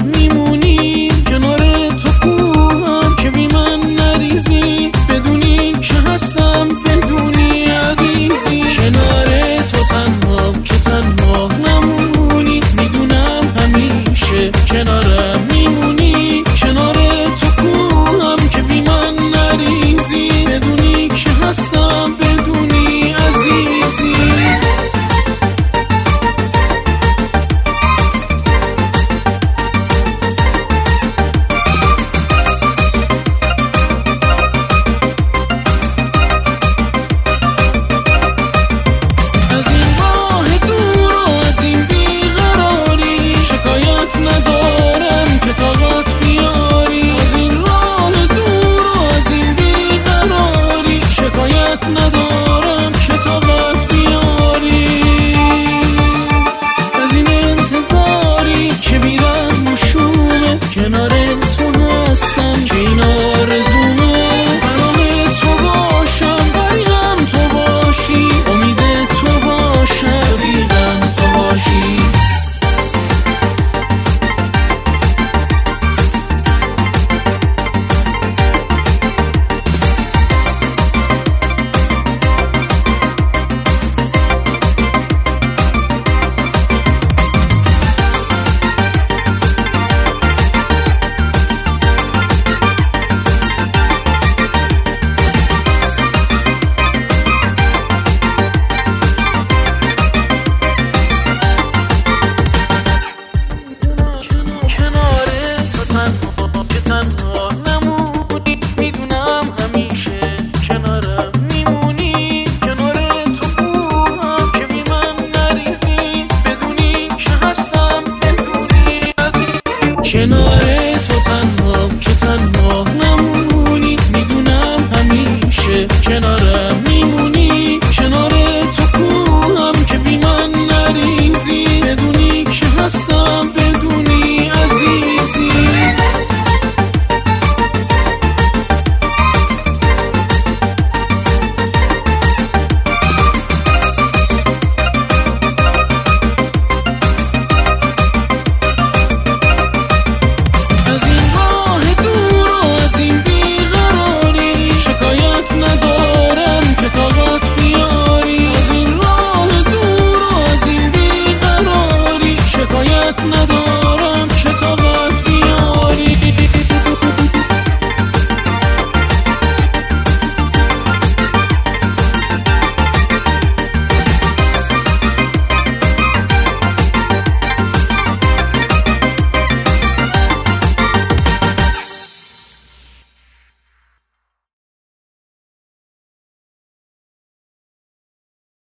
میمونی، کنار تو کوهم که بی من نریزی، بدونی که هستم بدونی عزیزی. کنار تو تنها که تنها نمونی، میدونم همیشه کنارم میمونی، کنار تو کوهم که بی من نریزی، بدونی که هستم بدونی عزیزی. ندارم که طاقت بیاری، از این راه دور و از این بیقراری، شکایت ندارم که طاقت بیاری، از این انتظاری که بیرم و شومه، کنار تو هستم که این آرزومه، برای تو باشم غریقم تو باشی، امید تو باشم رفیقم تو باشی. تنها نمونی، میدونم همیشه کنارم میمونی، کنار تو کوهم که بی من نریزی، بدونی که هستم بدونی عزیزی. کنار